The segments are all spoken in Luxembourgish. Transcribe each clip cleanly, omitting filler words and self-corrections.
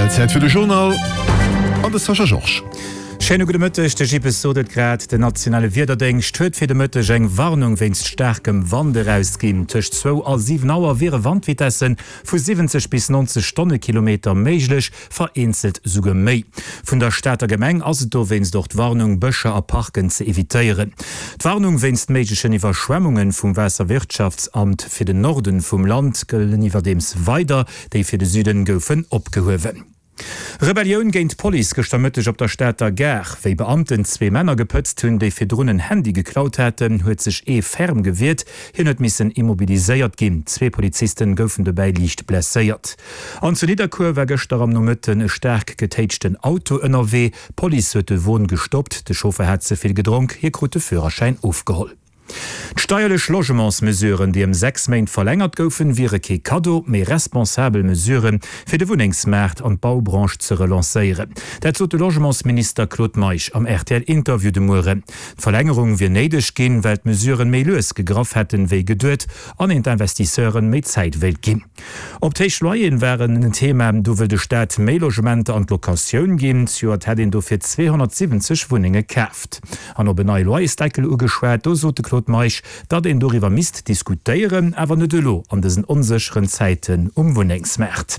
Zeit für de Journal an der Sascha George. Schöne gute Müttech, der Episode grad der nationale Wiederdenk huet fir de Müttech eng Warnung wennst starkem Wande rausgin. Tcht 2 a 7 Auer wäre Wandvitessen vu 70 bis 90 Stundenkilometer meiglech vereinzelt suge méi. Vun der Städter Gemeng as do wennst dort Warnung Bëcher a Parken ze evitéieren. D'Warnung wennst meschen Iwerschwemmungen vum Wässerwirtschaftsamt fir den Norden vum Land gëllen iwwer dems weiter, déi fir de Süden goufen opgehowen. Rebellion géint Poli gestamëttech op der Städter Ger, wéi Beamten 2 Männer gepëtzt hunn, déi fir Drunnen Handy geklaut hätten, huet sech ferm gewirrt, hin huet missen immobiliséiert ginn. 2 Polizisten goufen dabei liicht blesséiert. An zu Liederkur wägechter am Nomëtten e sterk getéitchten Auto ënnerW, Poli huet de Wohn gestoppt, de Chauffeur hat ze vill gedronk, hier krute Führerschein aufgeholl. Steuerlech Logementsmesuren, die 6 Main verlängert goufen, wiere ke Kado méi responsabel Mesuren fir de Wohnungsmarkt an Baubranche ze relanceieren. Dat zo de Logementsminister Claude Meich am RTL-Interview de Mure. Verlängerung wie neidech gin, weil Mesuren méi loes gegraf hätten wéi geduet, an ent Investisseuren méi Zeitwelt gin. Op Teich Loien wären een Thema, du will de Staat méi Logemente an Lokaoun gin, zuert het do fir 270 Wohnunge käft. An op benei Loisdeckel ugeschwert, do so de Meich, dat en doriwer mist diskutieren, awer net lo an dessen unsicheren Zeiten Wohnungsmarkt.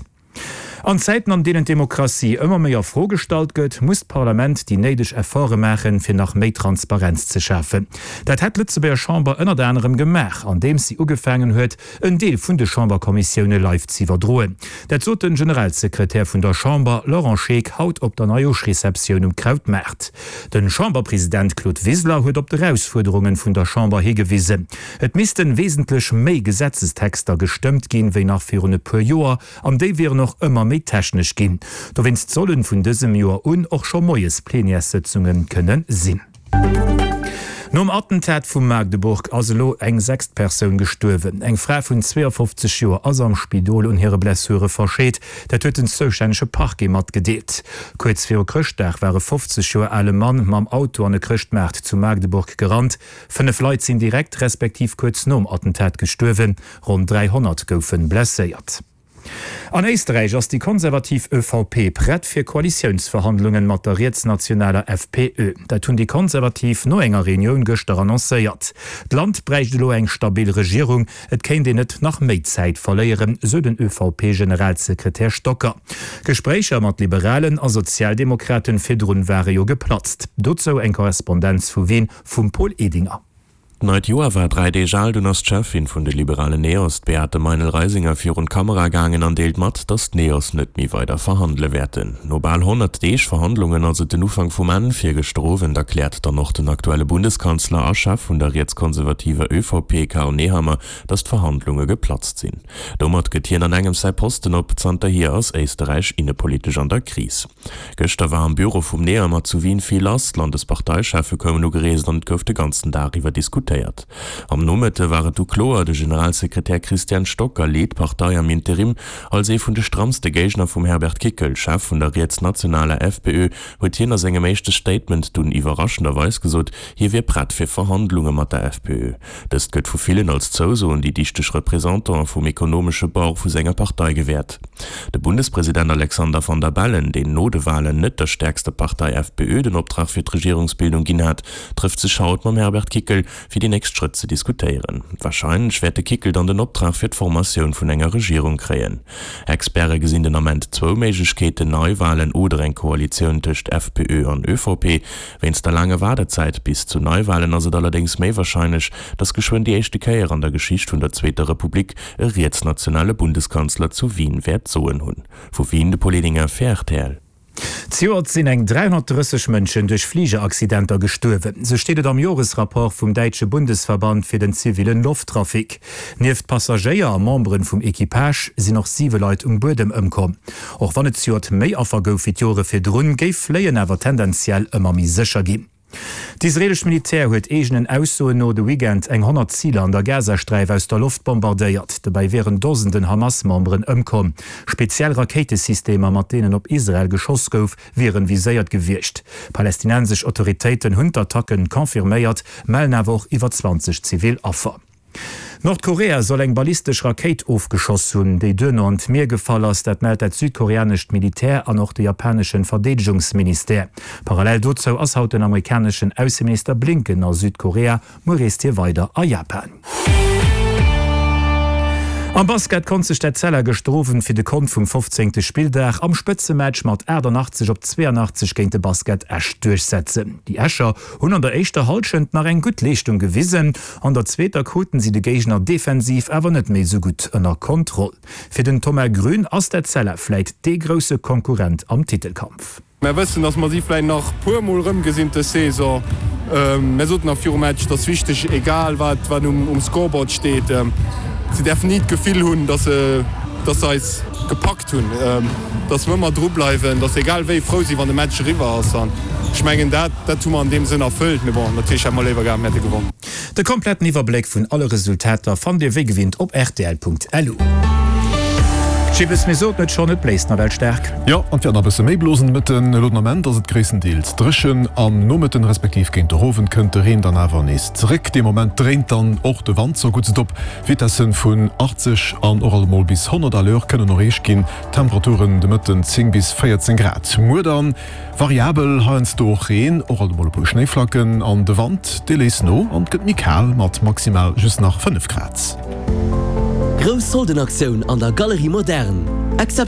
An Zeiten, an denen Demokratie immer mehr vorgestalt gëtt, muss Parlament die neidech Erfahre machen fir nach méi Transparenz zu schaffen. Dat hat Lützeburger Chamber ënner anderem Gemach, an dem sie ugefangen huet, een Deel vun de Chamberkommissionune live zu verdroen. Dat so den Generalsekretär vun der Chamber Laurent Scheek haut op der Neujoch-Rezeption Krautmarkt. Den Chamberpräsident Claude Wissler huet op de Herausforderungen vun der Chamber hegewiese. Et missten wesentlich méi Gesetzestexter gestimmt gin wéi nach 4 per Joer, an déi wir noch immer méi technisch gin. Da wennst sollen vun diesem Joer och schon moies Plenärsitzungen können sinn. Nom Attentat vum Magdeburg aslo eng 6 Persoun gestuerwen. Eng Frau vun 52 Joer as am Spidol und here Blessure verscheet, dat huet den zoustänesche Parke mat gedeelt. Kurz fir Krchtdach waren 50 Joer alle Mann mam Auto an de Krchtmarkt zu Magdeburg gerannt. 5 Leiit sinn direkt respektiv kurz nom Attentat gestuerwen, rund 300 goufen blesséiert. An Österreich ass die konservativ ÖVP brett fir Koalitionsverhandlungen mat der nationaler FPÖ. Dat hunn die konservativ no enger Reunion gëster annoncéiert. D Land bräicht lo eng stabil Regierung, et kenint de net nach Méizeit verléieren, so den ÖVP-Generalsekretär Stocker. Gesprächer mat Liberalen a Sozialdemokraten firrun wäre jo geplatzt. Dozo eng Korrespondenz vu Wien vum Paul Edinger. Neit Joer war 3D Jaldunas Chefin vun de liberale Neos Beate Meinl-Reisinger fir rund Kameragangen andeelt mat, dats Neos net mi weiter verhandle werden. Nobal 100 Deeg Verhandlungen also den Ufang vum Mann fir gestrowen, erklärt dann noch den aktuelle Bundeskanzler Aschaf vun der jetzt konservative ÖVP Karl Nehammer, dass Verhandlungen geplatzt sinn. Dommert getieren an engem sei Posten op Zter hier aus Österreich innenpolitisch an der Krise. Göster war am Büro vum Nehammer zu Wien viel Last, Landesparteichefe kommen no geresen und gouf de ganzen darüber diskutiert. Am Nomete waren du klar, der Generalsekretär Christian Stocker lädt Partei am Interim, als vun de strammste Gegner vom Herbert Kickl, Chef von der jetzt nationaler FPÖ, huet jener segem mechte Statement dun überraschenderweise gesot, hier wär brett für Verhandlungen mit der FPÖ. Das gëtt vu vielen als Zoso und die dichtech Repräsentant vom ökonomische Bau vu senger Partei gewährt. Der Bundespräsident Alexander van der Bellen, den Nodewahlen net der stärkste Partei FPÖ den Obtrag für die Regierungsbildung gin hat, trifft sich haut mit Herbert Kickl für die nächsten Schritte zu diskutieren. Wahrscheinlich wird der Kickl dann den Obtrag für die Formation von enger Regierung kreieren. Experten gesehen den Moment 2 Möglichkeiten Neuwahlen oder eine Koalition zwischen FPÖ und ÖVP. Wenn es da lange Wartezeit bis zu Neuwahlen also allerdings mehr wahrscheinlich, dass geschwind die erste Karriere an der Geschichte von der Zweiten Republik jetzt nationale Bundeskanzler zu Wien wird so hun. Wo Wien de Politiker fährt her. Ziert sinn eng 330 Mënschen durch Fliegeakcidenter gestuerwen. So steht am Jahresrapport vom Deutsche Bundesverband für den zivilen Lufttrafik. Nieft Passagier a Membren vum Equipage sind noch 7 Leute Bodem ëmkom. Och wann et ziert méi affer gouf fir Jore fir Drun géif Fléien awer tendenziell ëmmer mi sicher gin. D'israelisch Militär huet egenen Aussoen no de Weekend eng 100 Ziele an der Gazastreif aus der Luft bombardéiert. Dabei wären dosenden Hamas-Membren ëmkom. Speziell Raketesysteme mat denen op Israel geschoss gouf, wären viséiert gewircht. Palästinensisch Autoritäten hunn Attacken konfirméiert, melden awer iwwer 20 Zivilaffer. Nordkorea soll eng ballistisch Raket aufgeschossen, déi dënner an Meer gefall ass, dat meldt dat südkoreanischt Militär an noch de japanischen Verdedigungsminister. Parallel dazu ass haut den amerikanischen Außenminister Blinken aus Südkorea reist hier weiter a Japan. Am Basket kon sech der Zeller gestrofen fir de Kon vum 15. Spieldach am Spëtzematch mat 88-82 géint de Basket Äsch durchsetzen. Die Äscher hun an der eischter Halschend nach eng gut Leichtung gewissen, an der zweter koten sie de Gegner defensiv awer net méi so gut ënner Kontroll. Fir den Thomas Grün ass der Zeller fläit de grosse Konkurrent am Titelkampf. Wir wissen, dass man sie vielleicht nach purmol rumgesinnte Saison nach Match das wichtig, egal was um Scoreboard steht. Sie dürfen nicht gefühl haben, dass sie es gepackt haben. Dass wir immer drauf bleiben, dass egal wie froh sie, wenn der Match rüber ist. Ich meine, das tun wir in dem Sinne erfüllt. Wir wollen natürlich einmal lieber gerne hätte gewonnen. Der kompletten Überblick von alle Resultate von der Weg gewinnt op rtl.lu. Net schon net Place na Weltstärk. Ja, an fir bis méiblosen mit den Lodament ass et Krisen deelt. Drschen an Nometen respektiv géint der Hofen kënnte Reen dann awer nees. Zréck de moment dreint dann och de Wand so gut se op. Witessen vun 80 an oralmol bis 100 Alleur kënnen noch reich ginn. Temperaturen de Mëtten 10 bis 14 Grad. Mu dann variabel haens doch Reen, oralmol pu Schneeflacken an de Wand, de lees no an gëtt Mikal mat maximal just nach 5 Grad. Großsoldenaktion an der Galerie Modern.